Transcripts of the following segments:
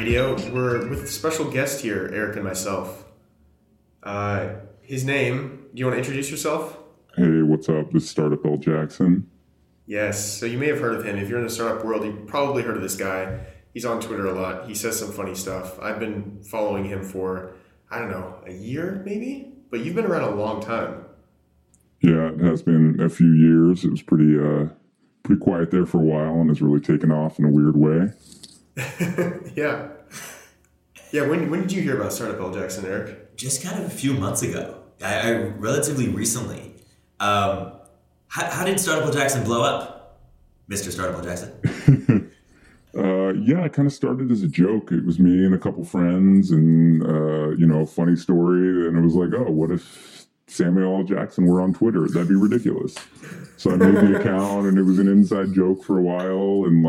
Radio. We're with a special guest here, Eric and myself. His name, do you want to introduce yourself? Hey, what's up? This is Startup L. Jackson. Yes, so you may have heard of him. If you're in the startup world, you've probably heard of this guy. He's on Twitter a lot. He says some funny stuff. I've been following him for, I don't know, a year maybe? But you've been around a long time. Yeah, it has been a few years. It was pretty quiet there for a while and has really taken off in a weird way. Yeah. Yeah, when did you hear about Startup L. Jackson, Eric? Just kind of a few months ago. I relatively recently. How did Startup L. Jackson blow up, Mr. Startup L. Jackson? Yeah, it kind of started as a joke. It was me and a couple friends and, funny story. And it was like, oh, what if Samuel L. Jackson were on Twitter? That'd be ridiculous. So I made the account and it was an inside joke for a while and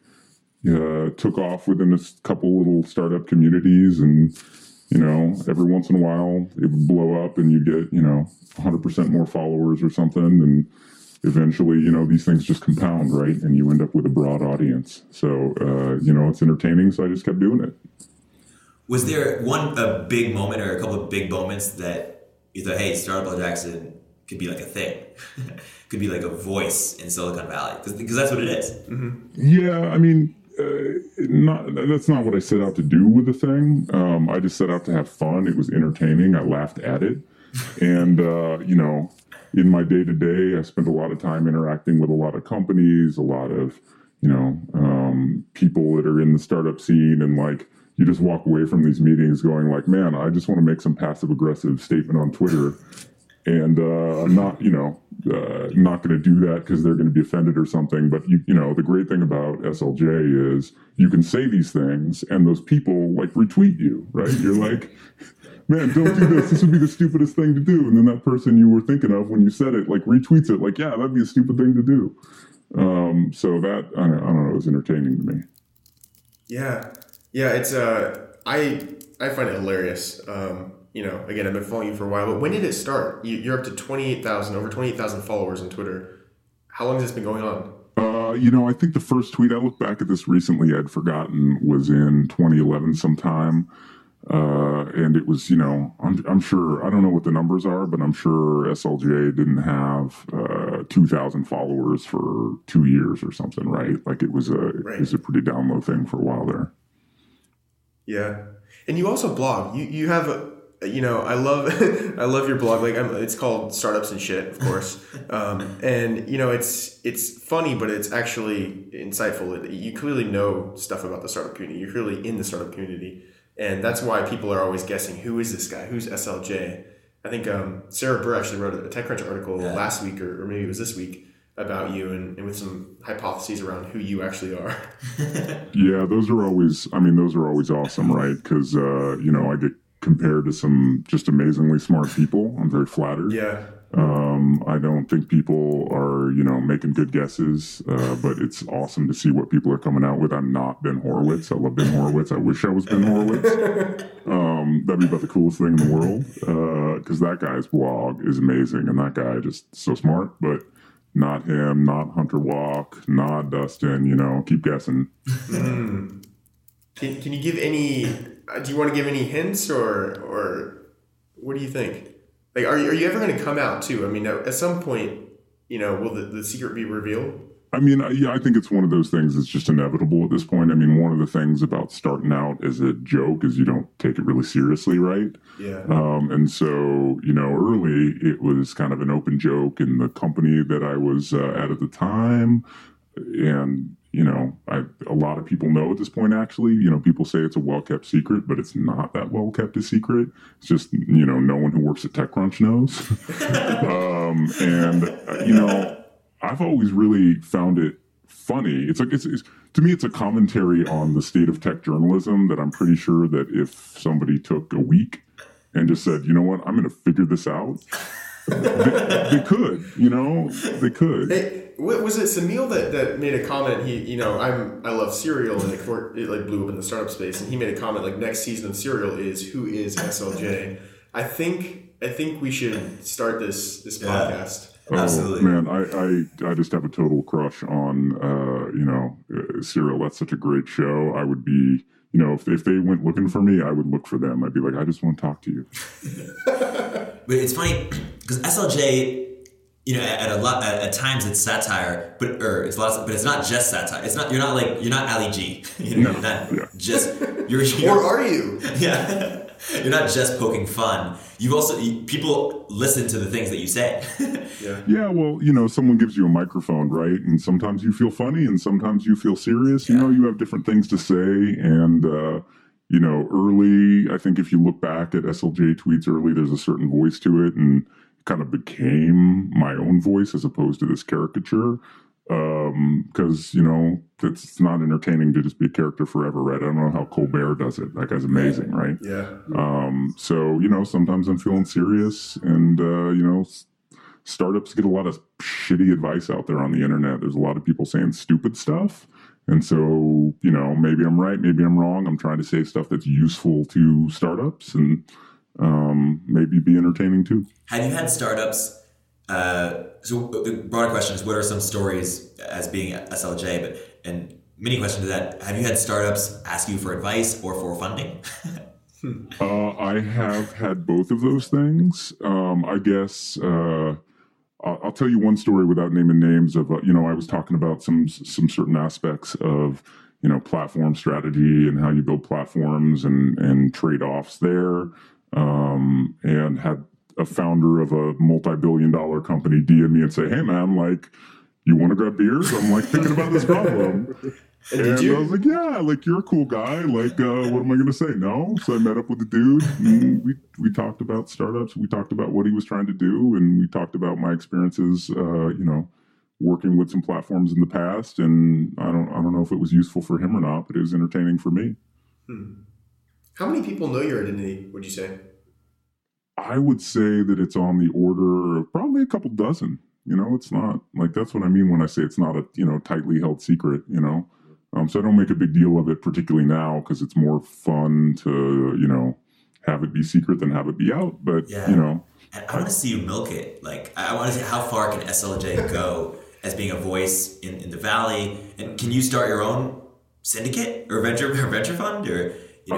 took off within a couple little startup communities. And, every once in a while it would blow up and you get, 100% more followers or something. And eventually, these things just compound, right? And you end up with a broad audience. So, it's entertaining. So I just kept doing it. Was there a big moment or a couple of big moments that you thought, hey, Startup L. Jackson could be like a thing, could be like a voice in Silicon Valley? Because that's what it is. Mm-hmm. Yeah, I mean, that's not what I set out to do with the thing. I just set out to have fun. It was entertaining. I laughed at it. And, in my day-to-day, I spent a lot of time interacting with a lot of companies, a lot of, people that are in the startup scene. And you just walk away from these meetings going like, man, I just want to make some passive-aggressive statement on Twitter. And I'm not going to do that because they're going to be offended or something. But, the great thing about SLJ is you can say these things and those people retweet you, right? You're like, man, don't do this. This would be the stupidest thing to do. And then that person you were thinking of when you said it, retweets it. Yeah, that'd be a stupid thing to do. So that, I don't know, is entertaining to me. Yeah. Yeah, it's, I find it hilarious. Again, I've been following you for a while, but when did it start? You're up to over 28,000 followers on Twitter. How long has this been going on? I think the first tweet, I looked back at this recently, I'd forgotten, was in 2011 sometime. And it was, I'm sure, I don't know what the numbers are, but I'm sure SLJ didn't have 2,000 followers for 2 years or something, right? It was a pretty down low thing for a while there. Yeah. And you also blog. You have, I love I love your blog. It's called Startups and Shit, of course. And it's funny, but it's actually insightful. You clearly know stuff about the startup community. You're clearly in the startup community. And that's why people are always guessing, who is this guy? Who's SLJ? I think Sarah Burr actually wrote a TechCrunch article last week, or maybe it was this week, about you and with some hypotheses around who you actually are. Yeah, those are always awesome, right? Because, I get compared to some just amazingly smart people. I'm very flattered. Yeah. I don't think people are, making good guesses, but it's awesome to see what people are coming out with. I'm not Ben Horowitz. I love Ben Horowitz. I wish I was Ben Horowitz. That'd be about the coolest thing in the world, because that guy's blog is amazing, and that guy just so smart, but not him, not Hunter Walk, not Dustin, keep guessing. Mm. Can you give any, do you want to give any hints or what do you think? Are you ever going to come out too? I mean, at some point, will the secret be revealed? I mean, yeah, I think it's one of those things that's just inevitable at this point. I mean, one of the things about starting out as a joke is you don't take it really seriously, right? Yeah. And so, early it was kind of an open joke in the company that I was at the time. And, a lot of people know at this point, actually, people say it's a well-kept secret, but it's not that well-kept a secret. It's just, no one who works at TechCrunch knows. I've always really found it funny. It's to me, it's a commentary on the state of tech journalism that I'm pretty sure that if somebody took a week and just said, you know what, I'm going to figure this out, they could, they could. Hey, was it Samil that made a comment? I love Serial, and it blew up in the startup space, and he made a comment next season of Serial is who is SLJ? I think we should start this podcast. Oh, absolutely, man! I just have a total crush on Serial. That's such a great show. I would be if they went looking for me, I would look for them. I'd be like, I just want to talk to you. But it's funny because SLJ, at times it's satire, but it's not just satire. It's not you're not Ali G. You're not just you're or are you? Yeah. You're not just poking fun. People listen to the things that you say. Yeah, well, someone gives you a microphone, right? And sometimes you feel funny and sometimes you feel serious. You have different things to say. And, early, I think if you look back at SLJ tweets early, there's a certain voice to it and it kind of became my own voice as opposed to this caricature. Because, it's not entertaining to just be a character forever, right? I don't know how Colbert does it. That guy's amazing, right? Yeah. So, sometimes I'm feeling serious and, startups get a lot of shitty advice out there on the internet. There's a lot of people saying stupid stuff. And so, maybe I'm right, maybe I'm wrong. I'm trying to say stuff that's useful to startups and maybe be entertaining too. Have you had startups? So the broader question is, what are some stories as being SLJ? And mini question to that, have you had startups ask you for advice or for funding? I have had both of those things. I guess I'll tell you one story without naming names of, I was talking about some certain aspects of, platform strategy and how you build platforms and trade-offs there. And had a founder of a multi-billion-dollar company DM me and say, hey, man, you want to grab beers? I'm thinking about this problem. And I was like, yeah, you're a cool guy. What am I going to say? No. So I met up with the dude. And we talked about startups. We talked about what he was trying to do. And we talked about my experiences, working with some platforms in the past. And I don't know if it was useful for him or not, but it was entertaining for me. How many people know your identity, would you say? I would say that it's on the order of probably a couple dozen. It's not that's what I mean when I say it's not a, tightly held secret, So I don't make a big deal of it, particularly now, because it's more fun to, have it be secret than have it be out. But, And I want to see you milk it. I want to see how far can SLJ go as being a voice in the Valley. And can you start your own syndicate or venture fund or...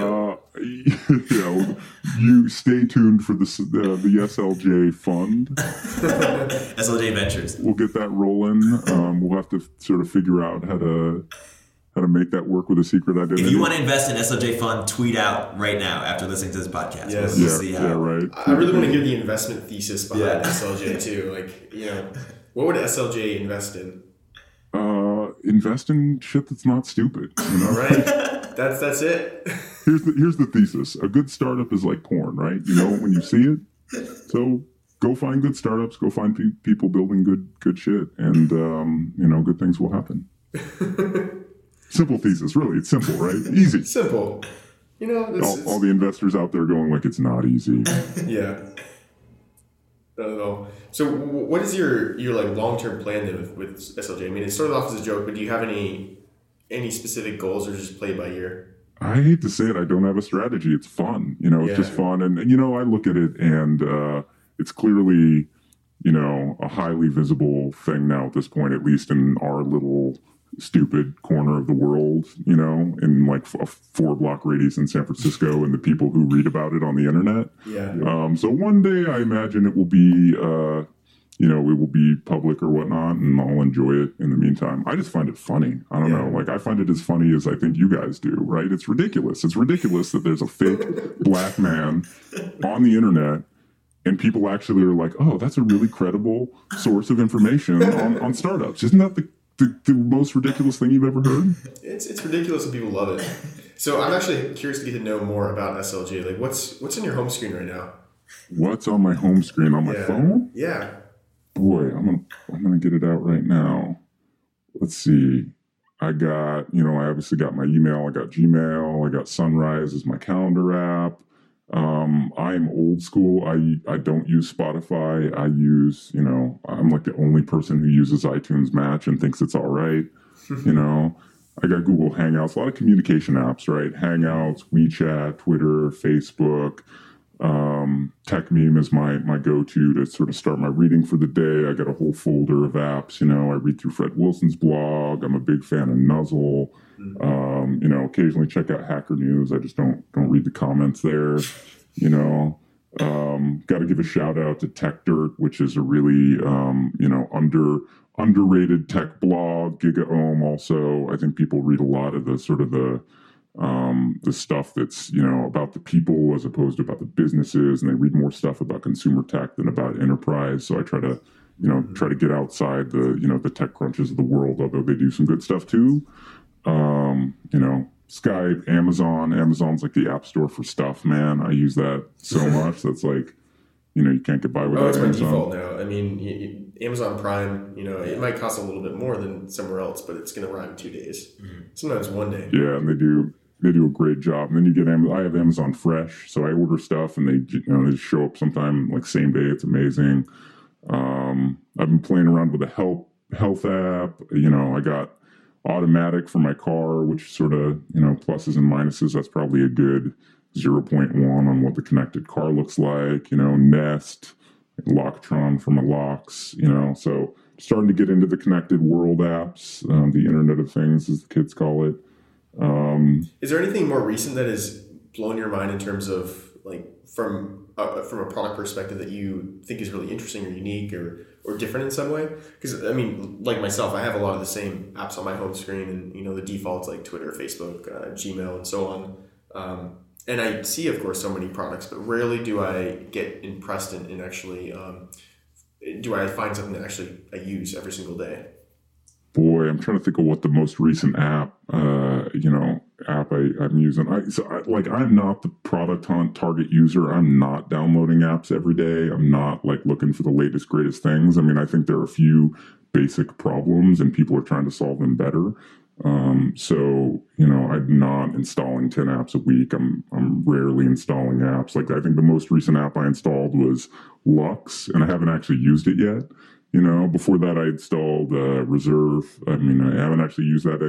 you stay tuned for the SLJ fund. SLJ Ventures. We'll get that rolling. We'll have to sort of figure out how to make that work with a secret identity. If you want to invest in SLJ fund, tweet out right now after listening to this podcast. Yes. Right. I really want to hear the investment thesis behind SLJ too. What would SLJ invest in? Invest in shit that's not stupid. Right. That's it. Here's the thesis. A good startup is like porn, right? When you see it. So go find good startups. Go find people building good shit, and good things will happen. Simple thesis, really. It's simple, right? Easy. Simple. All the investors out there going it's not easy. Yeah. Not at all. So what is your long-term plan then with SLJ? I mean, it started off as a joke, but do you have any specific goals or just play by ear? I hate to say it, I don't have a strategy. It's fun. It's just fun. And I look at it and it's clearly, a highly visible thing now at this point, at least in our little stupid corner of the world, in a 4-block radius in San Francisco and the people who read about it on the internet. Yeah. So one day I imagine it will be, it will be public or whatnot, and I'll enjoy it in the meantime. I just find it funny. I don't know. I find it as funny as I think you guys do, right? It's ridiculous. It's ridiculous that there's a fake black man on the internet and people actually are like, oh, that's a really credible source of information on startups. Isn't that the most ridiculous thing you've ever heard? It's ridiculous and people love it. So I'm actually curious to get to know more about SLJ. What's on your home screen right now? What's on my home screen on my phone? Yeah. Boy, I'm gonna get it out right now. Let's see. I got, I obviously got my email. I got Gmail. I got Sunrise as my calendar app. I'm old school. I don't use Spotify. I use, I'm the only person who uses iTunes Match and thinks it's all right. I got Google Hangouts, a lot of communication apps, right? Hangouts, WeChat, Twitter, Facebook. Tech Meme is my go-to to sort of start my reading for the day. I got a whole folder of apps. You know, I read through Fred Wilson's blog. I'm a big fan of Nuzzle. You know, occasionally check out Hacker News. I just don't read the comments there. You know, got to give a shout out to Tech Dirt, which is a really you know, underrated tech blog. GigaOM also. I think people read a lot of the sort of the stuff that's, you know, about the people as opposed to about the businesses, and they read more stuff about consumer tech than about enterprise. So I try to, you know, get outside the, you know, the tech crunches of the world, although they do some good stuff too. You know, Skype, Amazon's like the app store for stuff, man. I use that so much. That's like, you know, you can't get by without Amazon. It's my default now. I mean, Amazon Prime, you know, it might cost a little bit more than somewhere else, but it's going to arrive in 2 days. Sometimes 1 day. Yeah, and they do a great job. And then you get I have Amazon Fresh, so I order stuff and they, you know, they show up sometime like same day. It's amazing. I've been playing around with a health app. You know, I got Automatic for my car, which sort of, you know, pluses and minuses. That's probably a good 0.1 on what the connected car looks like. You know, Nest, Locktron for my locks. You know, so starting to get into the connected world apps, the Internet of Things, as the kids call it. Is there anything more recent that has blown your mind in terms of like from a product perspective that you think is really interesting or unique or different in some way? Because I mean, like myself, I have a lot of the same apps on my home screen, and you know the defaults like Twitter, Facebook, Gmail, and so on. And I see, of course, so many products, but rarely do I get impressed in actually. Do I find something that actually I use every single day? Boy, I'm trying to think of what the most recent app, I'm using. I'm not the product hunt target user. I'm not downloading apps every day. I'm not like looking for the latest, greatest things. I mean, I think there are a few basic problems and people are trying to solve them better. So, you know, I'm not installing 10 apps a week. I'm rarely installing apps. Like I think the most recent app I installed was Lux, and I haven't actually used it yet. You know, before that, I installed Reserve. I mean, I haven't actually used that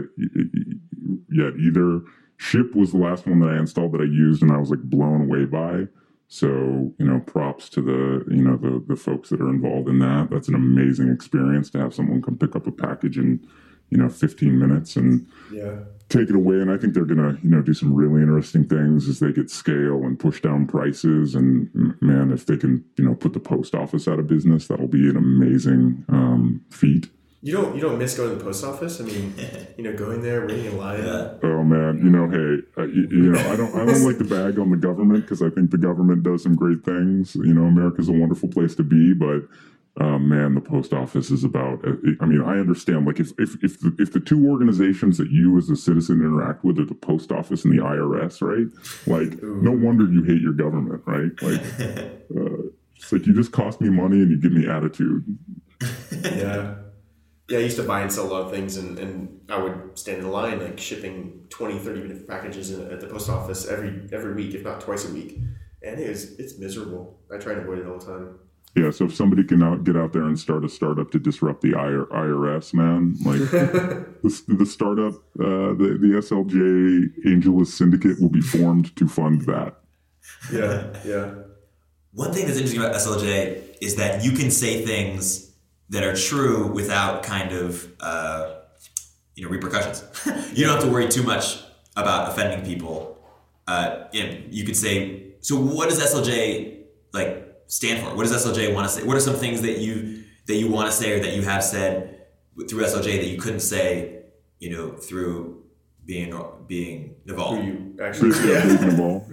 yet either. Ship was the last one that I installed that I used, and I was like blown away by. So, you know, props to the folks that are involved in that. That's an amazing experience to have someone come pick up a package in, 15 minutes and take it away. And I think they're going to, do some really interesting things as they get scale and push down prices. And man, if they can, put the post office out of business, that'll be an amazing feat. You don't miss going to the post office? I mean, going there, waiting in line. Yeah. Oh man, hey, I don't like to bag on the government because I think the government does some great things. America's a wonderful place to be, but man, the post office is about. I mean, I understand. Like, if the two organizations that you as a citizen interact with are the post office and the IRS, right? Like, no wonder you hate your government, right? Like, it's like you just cost me money and you give me attitude. Yeah. Yeah, I used to buy and sell a lot of things, and I would stand in line, like shipping 20, 30 different packages at the post office every week, if not twice a week. And it's miserable. I try to avoid it all the time. Yeah, so if somebody can get out there and start a startup to disrupt the IRS, man, like the startup, the SLJ AngelList Syndicate will be formed to fund that. Yeah. One thing that's interesting about SLJ is that you can say things that are true without kind of, repercussions. You don't have to worry too much about offending people. You could say, so what does SLJ stand for? What does SLJ want to say? What are some things that you want to say or that you have said through SLJ that you couldn't say, through being Naval? Being Naval,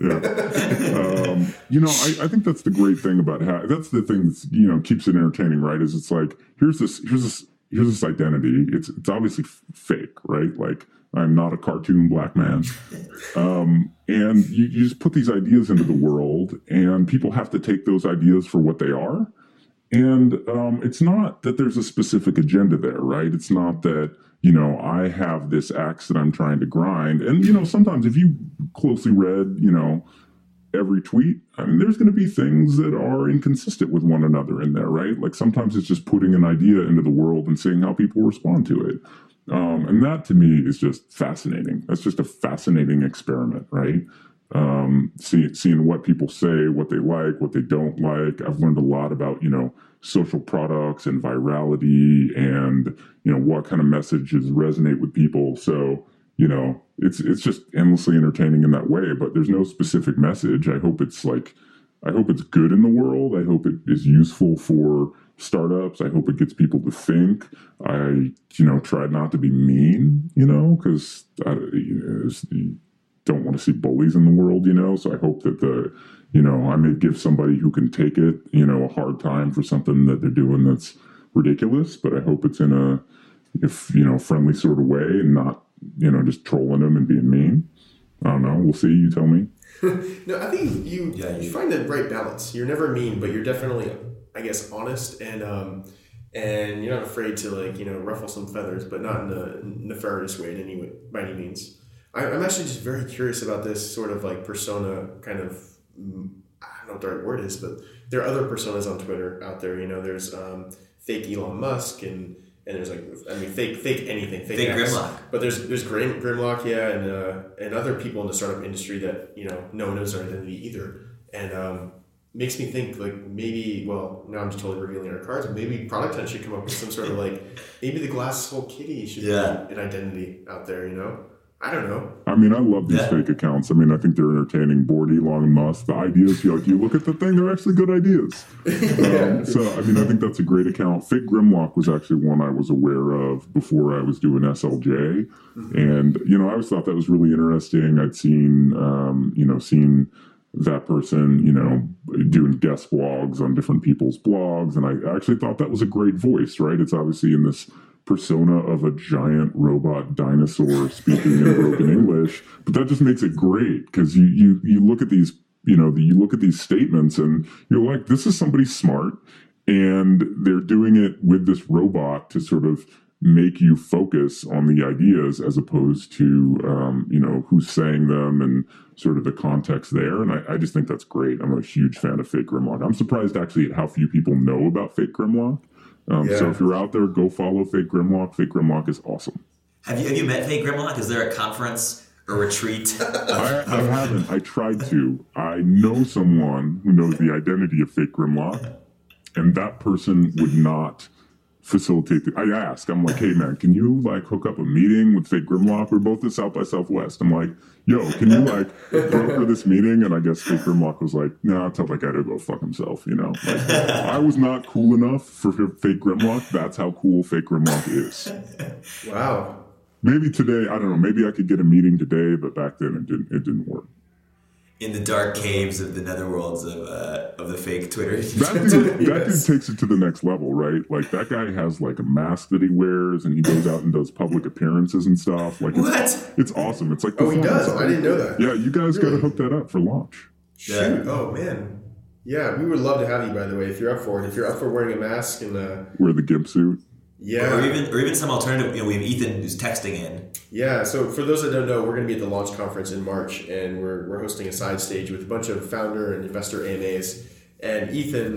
yeah. I think that's the great thing about that's the thing that keeps it entertaining, right? Is it's like here's this identity. It's obviously fake, right? Like I'm not a cartoon black man, and you just put these ideas into the world, and people have to take those ideas for what they are. And it's not that there's a specific agenda there, right? It's not that, I have this axe that I'm trying to grind. And, sometimes if you closely read, every tweet, I mean, there's going to be things that are inconsistent with one another in there, right? Like sometimes it's just putting an idea into the world and seeing how people respond to it. And that to me is just fascinating. That's just a fascinating experiment, right? seeing what people say, what they like, what they don't like. I've learned a lot about, social products and virality and, what kind of messages resonate with people. So, it's just endlessly entertaining in that way, but there's no specific message. I hope it's good in the world. I hope it is useful for startups. I hope it gets people to think. I, try not to be mean, because I don't want to see bullies in the world, So I hope that I may give somebody who can take it, a hard time for something that they're doing that's ridiculous, but I hope it's in a, friendly sort of way and not, just trolling them and being mean. I don't know. We'll see. You tell me. No, I think you find the right balance. You're never mean, but you're definitely, I guess, honest and you're not afraid to ruffle some feathers, but not in a nefarious way by any means. I'm actually just very curious about this sort of persona kind of, I don't know what the right word is, but there are other personas on Twitter out there. There's fake Elon Musk and there's fake anything, fake Grimlock. But there's Grimlock, and other people in the startup industry that no one knows their identity either, and makes me think maybe now I'm just totally revealing our cards, but maybe Product Hunt should come up with some sort of maybe the Glass Skull Kitty should be an identity out there, I don't know. I mean, I love these fake accounts. I mean, I think they're entertaining. Board Elon Musk, the ideas, you look at the thing, they're actually good ideas. So, I mean, I think that's a great account. Fake Grimlock was actually one I was aware of before I was doing SLJ. Mm-hmm. And, I always thought that was really interesting. I'd seen, seen that person, doing guest blogs on different people's blogs. And I actually thought that was a great voice, right? It's obviously in this persona of a giant robot dinosaur speaking in broken English, but that just makes it great because you look at these, you look at these statements and you're like, this is somebody smart and they're doing it with this robot to sort of make you focus on the ideas as opposed to, who's saying them and sort of the context there. And I just think that's great. I'm a huge fan of Fake Grimlock. I'm surprised actually at how few people know about Fake Grimlock. So if you're out there, go follow Fake Grimlock. Fake Grimlock is awesome. Have you met Fake Grimlock? Is there a conference or retreat? I haven't. I tried to. I know someone who knows the identity of Fake Grimlock, and that person would not facilitate I ask. I'm like, hey man, can you hook up a meeting with Fake Grimlock? We're both at South by Southwest. I'm like, yo, can you broker this meeting? And I guess Fake Grimlock was like, nah, tell that guy to go fuck himself. I was not cool enough for Fake Grimlock. That's how cool Fake Grimlock is. Wow. Maybe today, I don't know. Maybe I could get a meeting today, but back then it didn't work. In the dark caves of the netherworlds of the fake Twitter. That dude takes it to the next level, right? That guy has a mask that he wears, and he goes out and does public appearances and stuff. What? It's awesome. It's he does. I didn't know that. Yeah, you guys got to hook that up for launch. Shoot! Oh man. Yeah, we would love to have you. By the way, if you're up for it, if you're up for wearing a mask and wear the gimp suit. Yeah, or even some alternative. We have Ethan who's texting in. Yeah, so for those that don't know, we're going to be at the launch conference in March, and we're hosting a side stage with a bunch of founder and investor AMAs. And Ethan,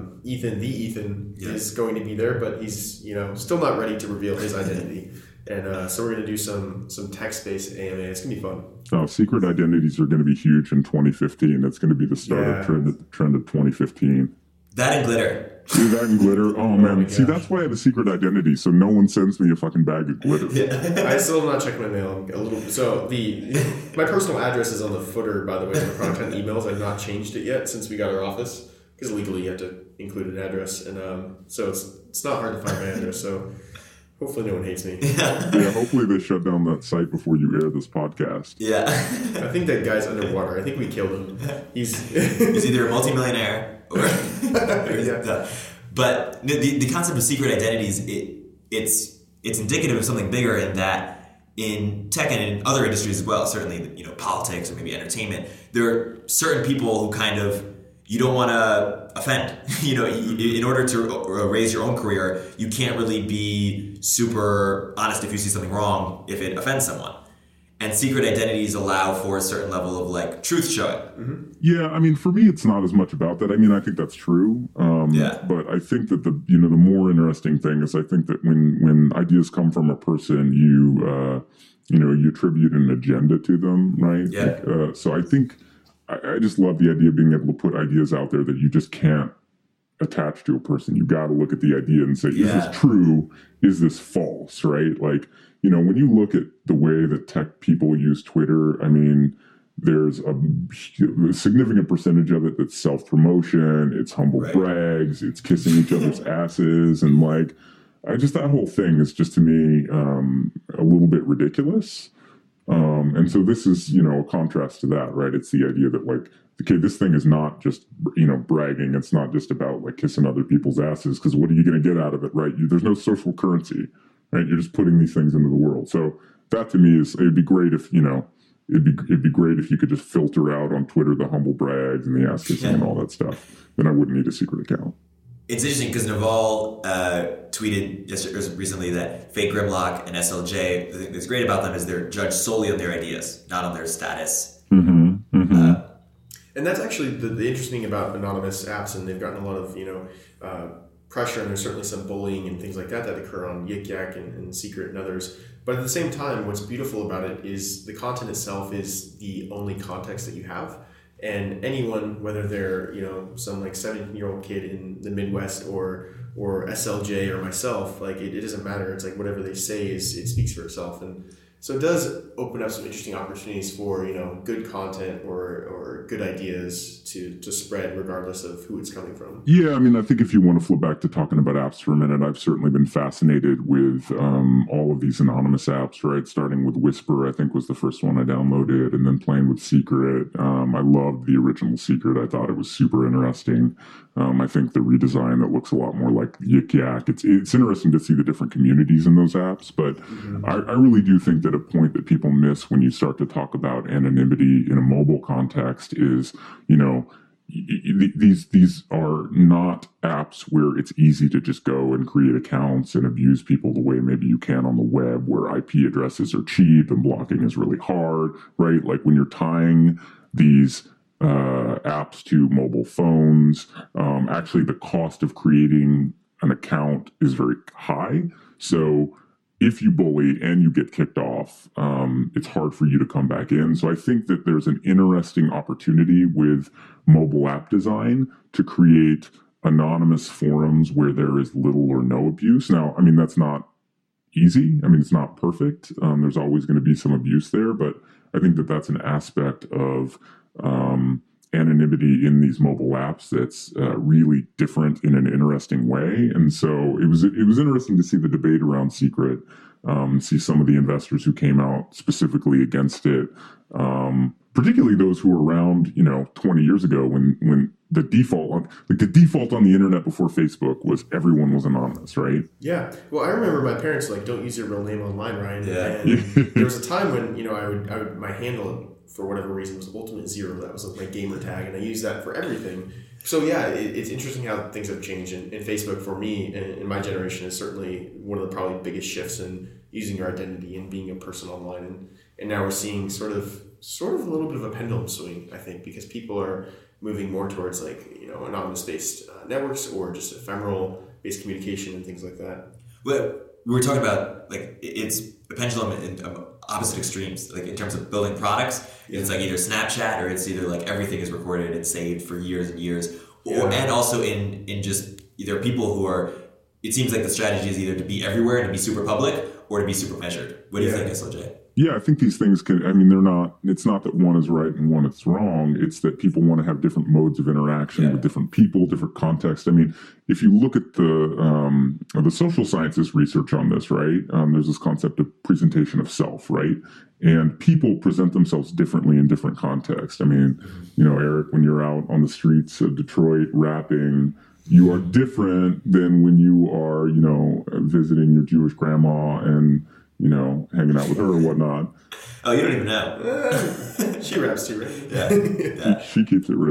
is going to be there, but he's still not ready to reveal his identity. And so we're going to do some text-based AMA. It's going to be fun. Oh, secret identities are going to be huge in 2015. It's going to be the startup trend of 2015. That and glitter. See, that and glitter. Oh, man. See, that's why I have a secret identity, so no one sends me a fucking bag of glitter. I still have not checked my mail. So my personal address is on the footer, by the way, of the Product Hunt emails. I've not changed it yet since we got our office, because legally you have to include an address. And so it's not hard to find my address, so hopefully no one hates me. Yeah, hopefully they shut down that site before you air this podcast. Yeah. I think that guy's underwater. I think we killed him. He's either a multimillionaire or But the concept of secret identities, it's indicative of something bigger in that in tech and in other industries as well, certainly politics or maybe entertainment, there are certain people who kind of you don't want to offend. In order to raise your own career, you can't really be super honest if you see something wrong if it offends someone. And secret identities allow for a certain level of like truth showing. Mm-hmm. Yeah, I mean, for me, it's not as much about that. I mean, I think that's true. But I think that the more interesting thing is I think that when ideas come from a person, you attribute an agenda to them, right? Yeah. So I think I just love the idea of being able to put ideas out there that you just can't attach to a person. You got to look at the idea and say, is this true? Is this false? Right? Like, when you look at the way that tech people use Twitter, I mean, there's a significant percentage of it that's self-promotion, it's humble brags, it's kissing each other's asses, and like, that whole thing is just to me a little bit ridiculous. And so this is, a contrast to that, right? It's the idea that like, okay, this thing is not just, bragging. It's not just about like kissing other people's asses, because what are you going to get out of it, right? There's no social currency, right? You're just putting these things into the world. So that to me it'd be great if, it'd be great if you could just filter out on Twitter the humble brags and the ass kissing and all that stuff. Then I wouldn't need a secret account. It's interesting because Naval tweeted recently that Fake Grimlock and SLJ, the thing that's great about them is they're judged solely on their ideas, not on their status. Mm-hmm. Mm-hmm. And that's actually the interesting about anonymous apps, and they've gotten a lot of pressure, and there's certainly some bullying and things like that occur on Yik Yak and Secret and others. But at the same time, what's beautiful about it is the content itself is the only context that you have. And anyone, whether they're some like 17-year-old kid in the Midwest or SLJ or myself, like it doesn't matter. It's like whatever they say it speaks for itself. And so it does open up some interesting opportunities for good content or good ideas to spread regardless of who it's coming from. Yeah, I mean, I think if you want to flip back to talking about apps for a minute, I've certainly been fascinated with all of these anonymous apps, right? Starting with Whisper, I think was the first one I downloaded, and then playing with Secret. I loved the original Secret. I thought it was super interesting. I think the redesign that looks a lot more like Yik Yak. It's interesting to see the different communities in those apps, but I really do think that a point that people miss when you start to talk about anonymity in a mobile context is, these are not apps where it's easy to just go and create accounts and abuse people the way maybe you can on the web, where IP addresses are cheap and blocking is really hard, right? Like when you're tying these apps to mobile phones, actually the cost of creating an account is very high. So if you bully and you get kicked off, it's hard for you to come back in. So I think that there's an interesting opportunity with mobile app design to create anonymous forums where there is little or no abuse. Now, I mean, that's not easy. I mean, it's not perfect. There's always going to be some abuse there, but I think that that's an aspect of anonymity in these mobile apps that's really different in an interesting way. And so it was interesting to see the debate around Secret, see some of the investors who came out specifically against it, particularly those who were around 20 years ago when the default on the internet before Facebook was everyone was anonymous, right? Yeah. Well, I remember my parents don't use your real name online, Ryan. Yeah. And there was a time when I would my handle for whatever reason was Ultimate Zero. That was like my gamer tag, and I used that for everything. So yeah, it's interesting how things have changed. And Facebook for me in my generation is certainly one of the probably biggest shifts in using your identity and being a person online. And now we're seeing sort of a little bit of a pendulum swing, I think, because people are moving more towards anonymous based networks or just ephemeral based communication and things like that. Well, we were talking about it's a pendulum in opposite extremes, like in terms of building products. Yeah. It's like either Snapchat or it's either like everything is recorded and saved for years and years, and also in just either people who are. It seems like the strategy is either to be everywhere and to be super public or to be super measured. What do you think, SLJ? Yeah, I think these things it's not that one is right and one is wrong. It's that people want to have different modes of interaction with different people, different contexts. I mean, if you look at the social sciences research on this, right, there's this concept of presentation of self, right? And people present themselves differently in different contexts. I mean, Eric, when you're out on the streets of Detroit rapping, you are different than when you are, visiting your Jewish grandma and, hanging out with her or whatnot. Oh, you don't even know. She raps too, right? Yeah. She keeps it real.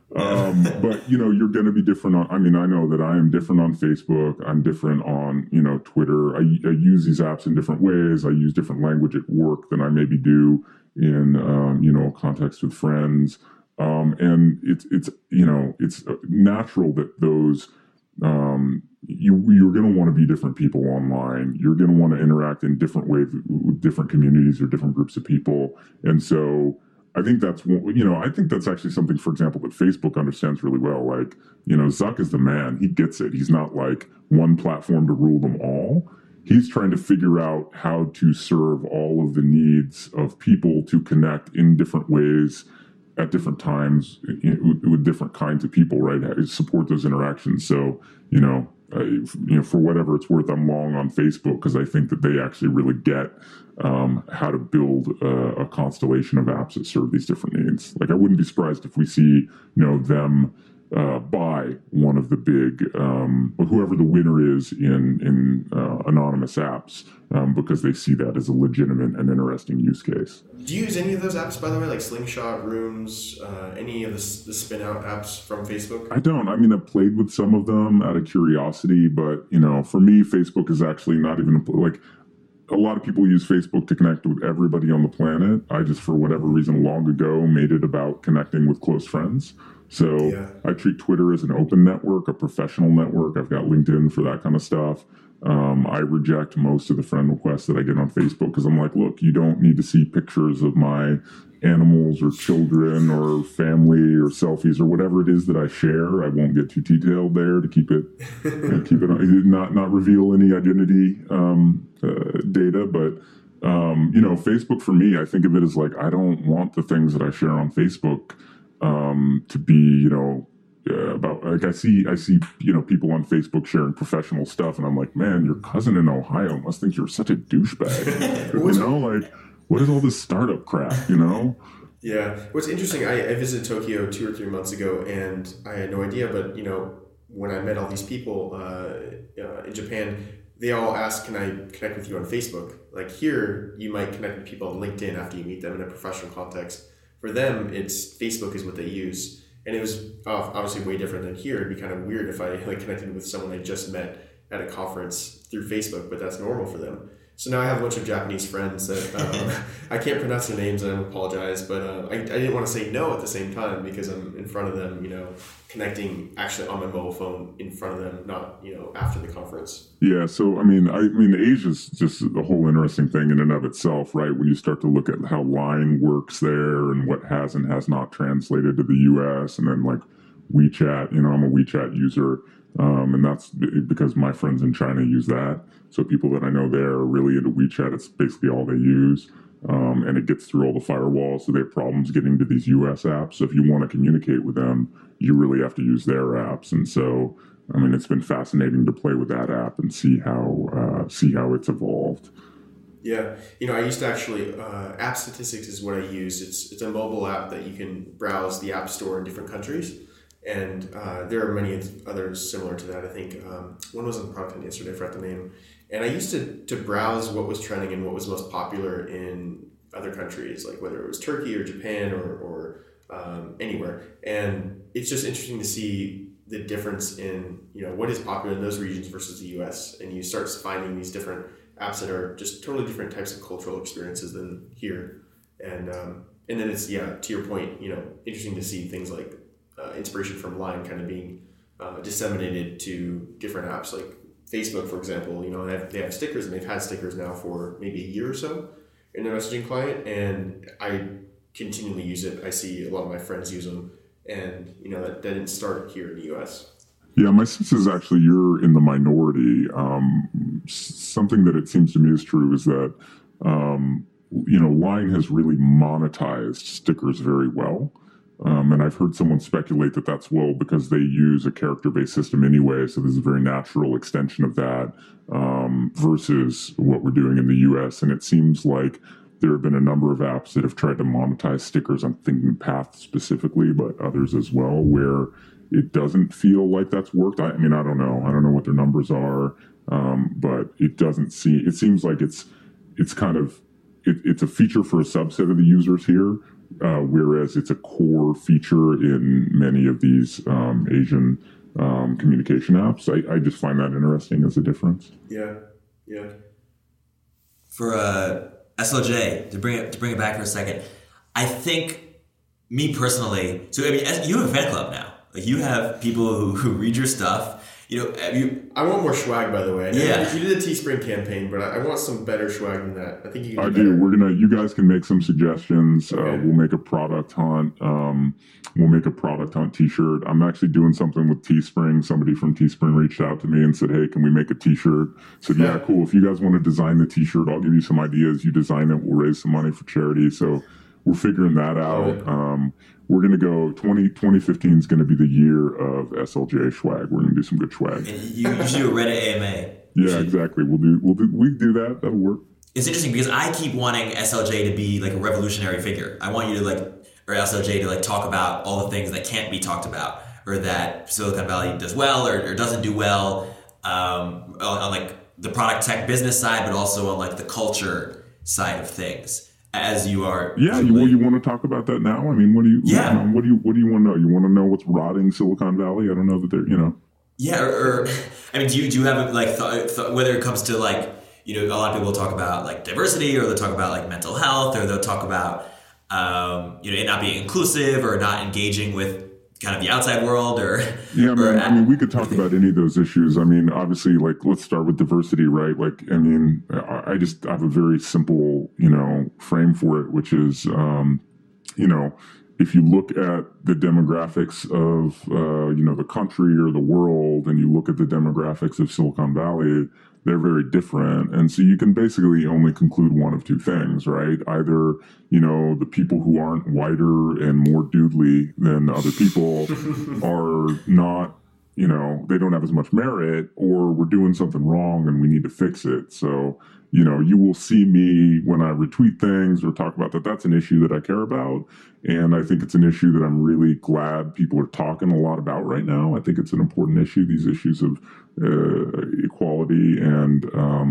But, you're going to be different on, I mean, I know that I am different on Facebook. I'm different on, Twitter. I use these apps in different ways. I use different language at work than I maybe do in, context with friends. And it's natural that those, you're going to want to be different people online. You're going to want to interact in different ways with different communities or different groups of people. And so I think that's actually something, for example, that Facebook understands really well. Like, Zuck is the man. He gets it. He's not like one platform to rule them all. He's trying to figure out how to serve all of the needs of people to connect in different ways at different times with different kinds of people, right? Support those interactions. So, for whatever it's worth, I'm long on Facebook because I think that they actually really get how to build a constellation of apps that serve these different needs. Like, I wouldn't be surprised if we see, them buy one of the big, whoever the winner is in anonymous apps, because they see that as a legitimate and interesting use case. Do you use any of those apps, by the way, like Slingshot, Rooms, any of the spin out apps from Facebook? I don't. I mean, I've played with some of them out of curiosity, but, for me, Facebook is actually not even like, a lot of people use Facebook to connect with everybody on the planet. I just, for whatever reason, long ago made it about connecting with close friends. So yeah. I treat Twitter as an open network, a professional network. I've got LinkedIn for that kind of stuff. I reject most of the friend requests that I get on Facebook because I'm like, look, you don't need to see pictures of my animals or children or family or selfies or whatever it is that I share. I won't get too detailed there to keep it not reveal any identity data. But Facebook for me, I think of it as like, I don't want the things that I share on Facebook to be, about, like, I see, people on Facebook sharing professional stuff, and I'm like, man, your cousin in Ohio must think you're such a douchebag. Like, what is all this startup crap, Yeah. What's interesting, I visited Tokyo 2 or 3 months ago, and I had no idea, but, when I met all these people in Japan, they all asked, can I connect with you on Facebook? Like, here, you might connect with people on LinkedIn after you meet them in a professional context. For them, it's Facebook is what they use. And it was obviously way different than here. It'd be kind of weird if I connected with someone I just met at a conference through Facebook, but that's normal for them. So now I have a bunch of Japanese friends that I can't pronounce their names, and I apologize, but I didn't want to say no at the same time because I'm in front of them, connecting actually on my mobile phone in front of them, not, after the conference. Yeah. So, I mean, Asia's just a whole interesting thing in and of itself, right? When you start to look at how Line works there and what has and has not translated to the US, and then like WeChat, I'm a WeChat user. And that's because my friends in China use that. So people that I know there are really into WeChat. It's basically all they use. And it gets through all the firewalls. So they have problems getting to these US apps. So if you want to communicate with them, you really have to use their apps. And so, it's been fascinating to play with that app and see how it's evolved. Yeah. I used to actually, App Statistics is what I use. It's a mobile app that you can browse the App Store in different countries. And there are many others similar to that. I think one was on Product Hunt yesterday, I forgot the name. And I used to browse what was trending and what was most popular in other countries, like whether it was Turkey or Japan or anywhere. And it's just interesting to see the difference in what is popular in those regions versus the US. And you start finding these different apps that are just totally different types of cultural experiences than here. And then it's, to your point, interesting to see things like inspiration from Line kind of being disseminated to different apps like Facebook, for example. They have stickers, and they've had stickers now for maybe a year or so in their messaging client, and I continually use it. I see a lot of my friends use them, and that didn't start here in the US. Yeah, my sense is actually you're in the minority. Something that it seems to me is true is that Line has really monetized stickers very well. And I've heard someone speculate that that's because they use a character-based system anyway, so this is a very natural extension of that versus what we're doing in the US. And it seems like there have been a number of apps that have tried to monetize stickers. I'm thinking Path specifically, but others as well, where it doesn't feel like that's worked. I don't know. I don't know what their numbers are, but it seems like it's kind of, it's a feature for a subset of the users here, whereas it's a core feature in many of these Asian communication apps. I just find that interesting as a difference. Yeah, yeah. For SLJ, to bring it back for a second, I think, me personally, so I mean, you have a fan club now. Like, you have people who read your stuff. I want more swag, by the way. Yeah. You did a Teespring campaign, but I want some better swag than that. I think you can I do. You guys can make some suggestions. Okay. We'll make a product hunt. We'll make a product hunt t-shirt. I'm actually doing something with Teespring. Somebody from Teespring reached out to me and said, hey, can we make a t-shirt? I said, yeah, cool. If you guys want to design the t-shirt, I'll give you some ideas. You design it. We'll raise some money for charity. So we're figuring that out. We're going to go 2015 is going to be the year of SLJ swag. We're going to do some good swag. And you should do a Reddit AMA. Yeah, exactly. We do that. That'll work. It's interesting because I keep wanting SLJ to be like a revolutionary figure. I want you to or SLJ to talk about all the things that can't be talked about, or that Silicon Valley does well or doesn't do well, on the product tech business side, but also on the culture side of things. As you are, you want to talk about that now? I mean, what do you want to know? You want to know what's rotting Silicon Valley? I don't know that they're, Yeah, or I mean, do you have whether it comes to a lot of people talk about diversity, or they'll talk about mental health, or they'll talk about it not being inclusive or not engaging with kind of the outside world, or I mean, we could talk about any of those issues. I mean, obviously, let's start with diversity, right? I have a very simple, frame for it, which is, if you look at the demographics of, the country or the world, and you look at the demographics of Silicon Valley, they're very different. And so you can basically only conclude one of two things, right? Either, the people who aren't whiter and more doodly than other people are not, they don't have as much merit, or we're doing something wrong and we need to fix it. So, you will see me when I retweet things or talk about that. That's an issue that I care about. And I think it's an issue that I'm really glad people are talking a lot about right now. I think it's an important issue, these issues of equality. And,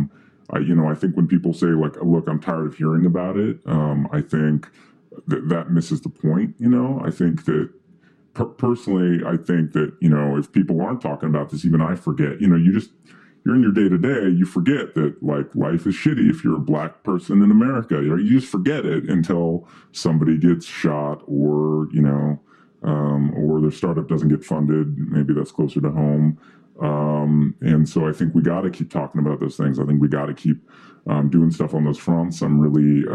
I think when people say look, I'm tired of hearing about it, I think that misses the point. I think that personally, I think that, if people aren't talking about this, even I forget, you're in your day to day, you forget that life is shitty if you're a black person in America. You just forget it until somebody gets shot, or or their startup doesn't get funded. Maybe that's closer to home. And so I think we got to keep talking about those things. I think we got to keep doing stuff on those fronts. I'm really,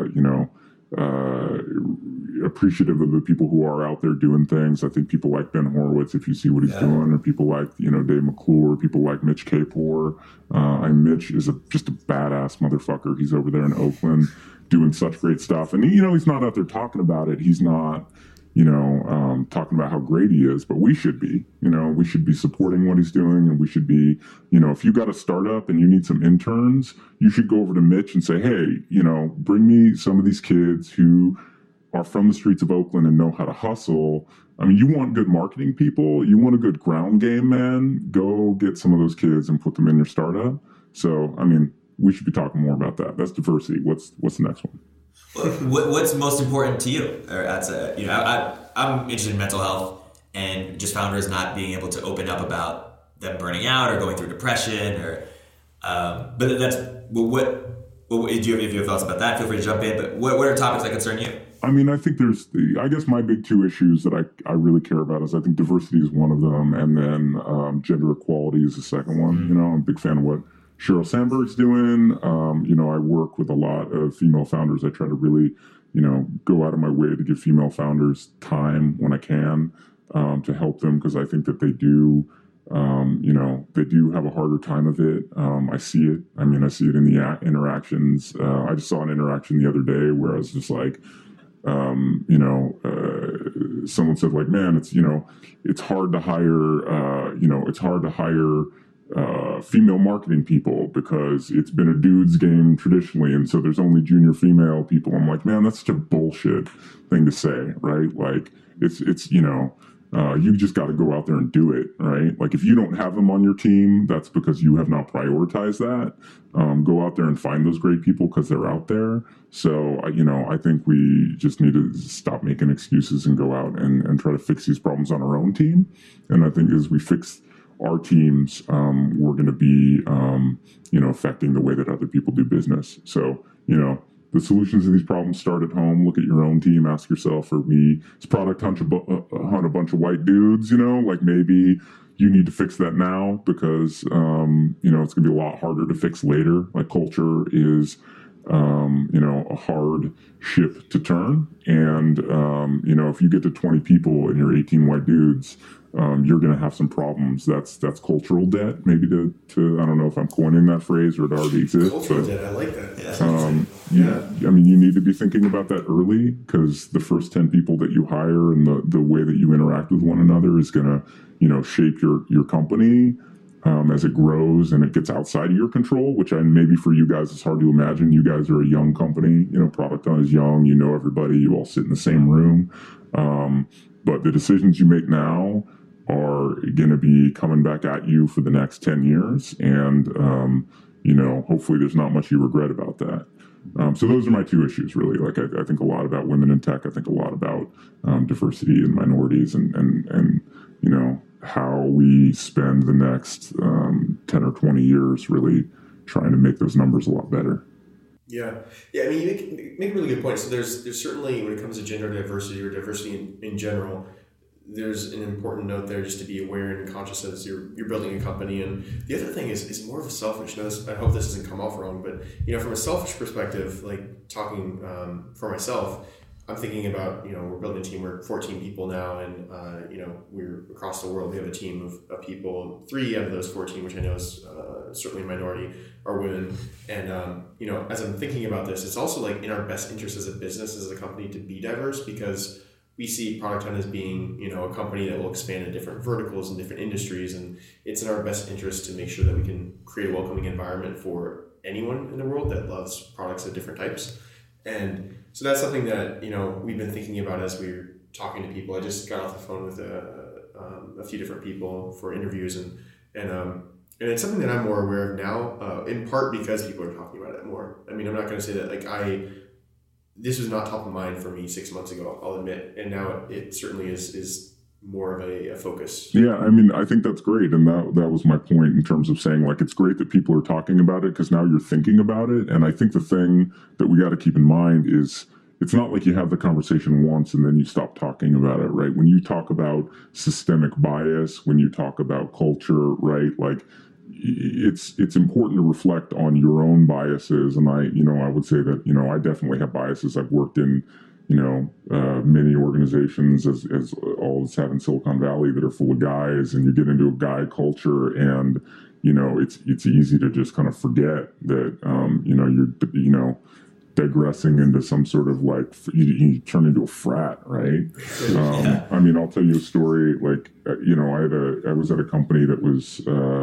appreciative of the people who are out there doing things. I think people like Ben Horowitz, if you see what he's doing, or people like, Dave McClure, people like Mitch Kapor. Mitch is just a badass motherfucker. He's over there in Oakland doing such great stuff. And, he's not out there talking about it. He's not, talking about how great he is, but we should be, we should be supporting what he's doing. And we should be, if you got a startup and you need some interns, you should go over to Mitch and say, hey, bring me some of these kids who are from the streets of Oakland and know how to hustle. I mean, you want good marketing people, you want a good ground game man, go get some of those kids and put them in your startup. So, I mean, we should be talking more about that. That's diversity. What's the next one? What's most important to you? Or I'm interested in mental health, and just founders not being able to open up about them burning out or going through depression, or but that's what if you have thoughts about that, feel free to jump in. But what are topics that concern you? I mean, I think I guess my big two issues that I really care about is I think diversity is one of them, and then gender equality is the second one. Mm-hmm. I'm a big fan of what Sheryl Sandberg's doing. I work with a lot of female founders. I try to really, go out of my way to give female founders time when I can to help them, because I think that they do, they do have a harder time of it. I see it. I mean, I see it in the interactions. I just saw an interaction the other day where I was just like, someone said man, it's hard to hire, female marketing people because it's been a dude's game traditionally. And so there's only junior female people. I'm like, man, that's such a bullshit thing to say, right? It's You just got to go out there and do it, right? Like if you don't have them on your team, that's because you have not prioritized that. Go out there and find those great people because they're out there. So, I think we just need to stop making excuses and go out and try to fix these problems on our own team. And I think as we fix our teams, we're going to be, affecting the way that other people do business. So, the solutions to these problems start at home. Look at your own team. Ask yourself, is Product Hunt a bunch of white dudes? Like maybe you need to fix that now because, it's going to be a lot harder to fix later. Like culture is, a hard ship to turn. And, if you get to 20 people and you're 18 white dudes, you're going to have some problems. That's cultural debt. Maybe to I don't know if I'm coining that phrase or it already exists. Cultural debt, I like that. You need to be thinking about that early because the first 10 people that you hire and the way that you interact with one another is going to, shape your company as it grows and it gets outside of your control, which maybe for you guys it's hard to imagine. You guys are a young company. Product Hunt is young. You know everybody. You all sit in the same room. But the decisions you make now are going to be coming back at you for the next 10 years. And, hopefully there's not much you regret about that. So those are my two issues, really. Like, I think a lot about women in tech. I think a lot about diversity and minorities and how we spend the next 10 or 20 years really trying to make those numbers a lot better. Yeah. I mean, you make a really good point. So there's certainly, when it comes to gender diversity or diversity in general, there's an important note there just to be aware and conscious as you're building a company. And the other thing is more of a selfish note. I hope this doesn't come off wrong, but from a selfish perspective, like talking for myself, I'm thinking about, we're building a team. We're 14 people now, and we're across the world. We have a team of people. 3 out of those 14, which I know is certainly a minority, are women. And as I'm thinking about this, it's also like in our best interest as a business, as a company, to be diverse, because we see Product Hunt as being, a company that will expand in different verticals and different industries, and it's in our best interest to make sure that we can create a welcoming environment for anyone in the world that loves products of different types. And so that's something that, we've been thinking about as we're talking to people. I just got off the phone with a few different people for interviews, and it's something that I'm more aware of now, in part because people are talking about it more. I mean, I'm not going to say that this was not top of mind for me 6 months ago, I'll admit, and now it certainly is more of a focus. Yeah, I mean, I think that's great, and that was my point in terms of saying, like, it's great that people are talking about it because now you're thinking about it. And I think the thing that we got to keep in mind is it's not like you have the conversation once and then you stop talking about it, right? When you talk about systemic bias, when you talk about culture, right, like, it's important to reflect on your own biases. And I would say that, I definitely have biases. I've worked in, many organizations as all of us have in Silicon Valley that are full of guys, and you get into a guy culture and, it's easy to just kind of forget that, you're, digressing into some sort of like, you turn into a frat, right? I mean, I'll tell you a story. Like, I was at a company that was,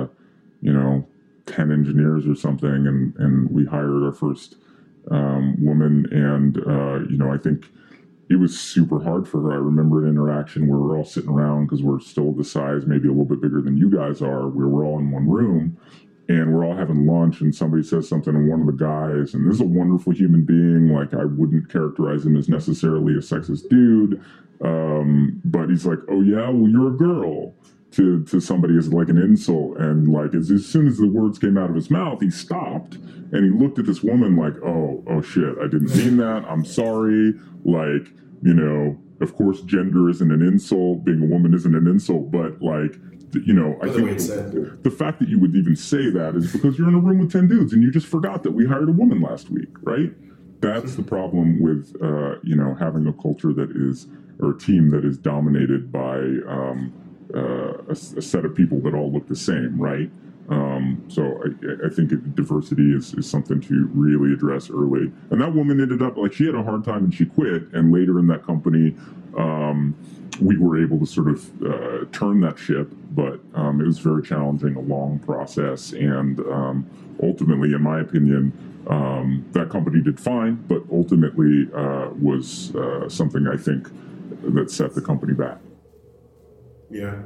10 engineers or something, and we hired our first woman, and I think it was super hard for her. I remember an interaction where we're all sitting around because we're still the size, maybe a little bit bigger than you guys are, where we're all in one room and we're all having lunch, and somebody says something, and one of the guys, and this is a wonderful human being, like I wouldn't characterize him as necessarily a sexist dude, but he's like, "Oh yeah, well you're a girl," to somebody as like an insult. And like as soon as the words came out of his mouth, he stopped and he looked at this woman like, oh shit, I didn't mean that, I'm sorry. Like, of course gender isn't an insult, being a woman isn't an insult, but like, I think the fact that you would even say that is because you're in a room with 10 dudes and you just forgot that we hired a woman last week, right? That's the problem with having a culture that is, or a team that is dominated by a set of people that all look the same, right? So I think diversity is something to really address early. And that woman ended up, like, she had a hard time and she quit. And later in that company, we were able to sort of turn that ship. But it was very challenging, a long process. And ultimately, in my opinion, that company did fine, but ultimately was something I think that set the company back. Yeah.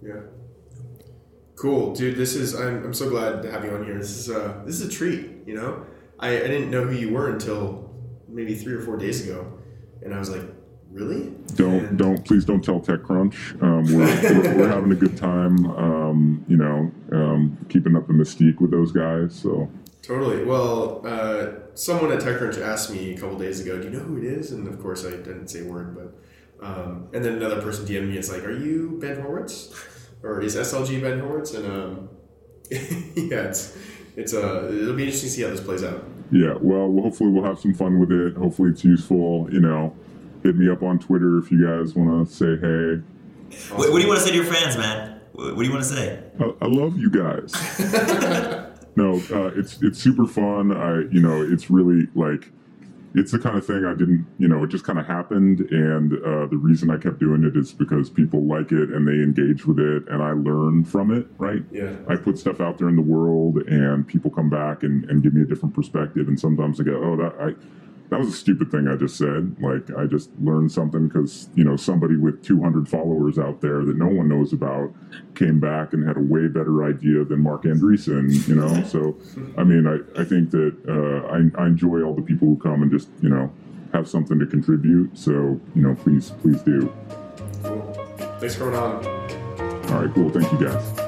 Cool, dude. I'm so glad to have you on here. This is a treat. You know, I didn't know who you were until maybe 3 or 4 days ago, and I was like, really? Please don't tell TechCrunch. We're having a good time. Keeping up the mystique with those guys. So totally. Well, someone at TechCrunch asked me a couple days ago, "Do you know who it is?" And of course, I didn't say a word. But and then another person DM'd me. It's like, "Are you Ben Horowitz, or is SLG Ben Horowitz?" And yeah, it'll be interesting to see how this plays out. Yeah. Well, hopefully we'll have some fun with it. Hopefully it's useful. Hit me up on Twitter if you guys want to say hey. Awesome. What do you want to say to your fans, man? What do you want to say? I love you guys. No, it's super fun. It's really like, it's the kind of thing I didn't, it just kind of happened. And the reason I kept doing it is because people like it and they engage with it and I learn from it, right? Yeah. I put stuff out there in the world and people come back and give me a different perspective. And sometimes I go, oh, that was a stupid thing I just said. Like, I just learned something because, somebody with 200 followers out there that no one knows about came back and had a way better idea than Mark Andreessen, So, I mean, I think that I enjoy all the people who come and just, have something to contribute. So, please do. Cool. Thanks for coming on. All right, cool. Thank you, guys.